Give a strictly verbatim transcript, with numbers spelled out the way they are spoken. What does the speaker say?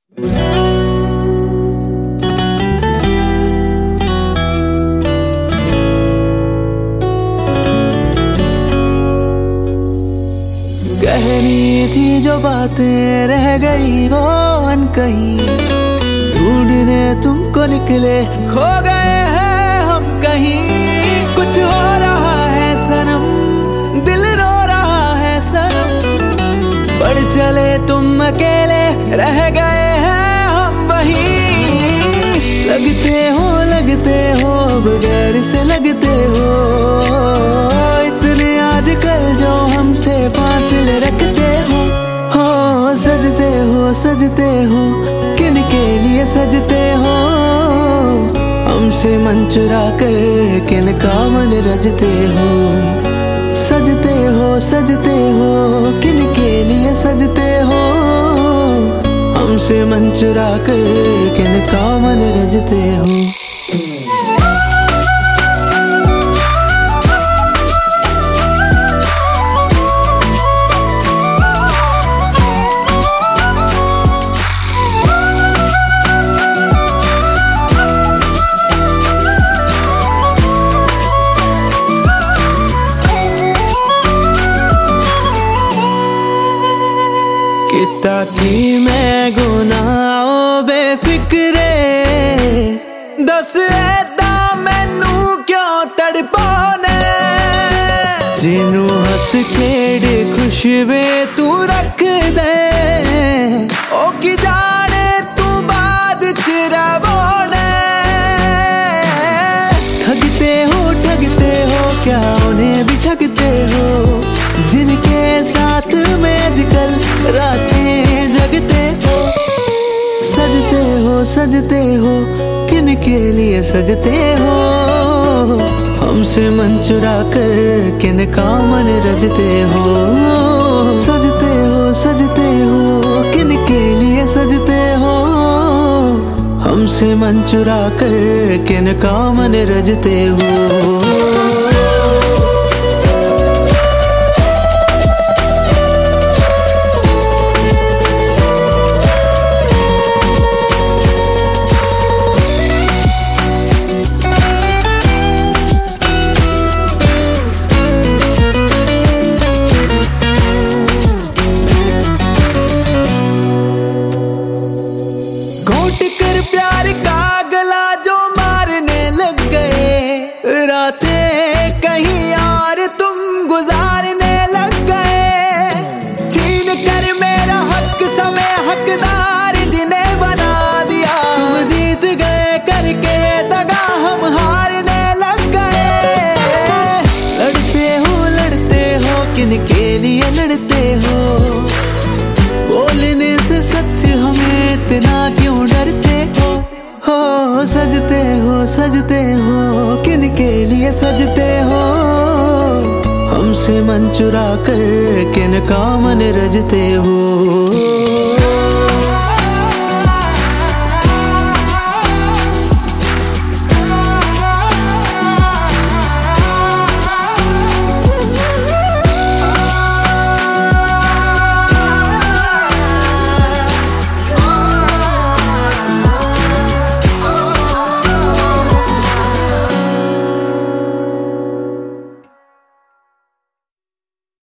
कहनी थी जो बातें रह गई वो अनकही, ढूंढने तुमको निकले खो गए हैं हम कहीं। कुछ हो रहा है सनम, दिल रो रहा है सनम, बढ़ चले तुम अकेले रह गए हैं हम वहीं। लगते हो लगते हो बगैर से लगते हो, इतने आजकल जो हमसे फासले रखते हो। हो सजते हो सजते हो किन के लिए सजते हो, हमसे मन चुरा कर किन का मन रजते हो। सजते हो सजते हो किन के लिए सजते हो, हमसे मन चुरा कर किन का मन रजते हो। किता की मैं गुनाह बेफिक्रे, दस ऐदा मैनू क्यों तड़पाने। जिनू हस खेड़ खुशबे तू रख दे, ओ की जाने तू बाद चिरा बोने। ठगते हो ठगते हो क्या उन्हें भी ठगते हो, जिनके साथ में आजकल रातें जगते हो। सजते हो सजते हो किन के लिए सजते हो, हमसे मन चुरा कर किन का मन रजते हो। सजते हो सजते हो किन के लिए सजते हो, हमसे मन चुरा कर किन का मन रजते हो। कर प्यार का गला जो मारने लग गए, रातें कहीं और तुम गुजारने लग गए। छीन कर मेरा हक समय हकदार जिन्हें बना दिया, तुम जीत गए करके दगा हम हारने लग गए। लड़ते हो लड़ते हो किन के लिए लड़ते हो, बोलने से सच हमें इतना क्यों डरते हो। हो सजते हो सजते हो किन के लिए सजते हो, हमसे मन चुरा कर किन का मन रजते हो।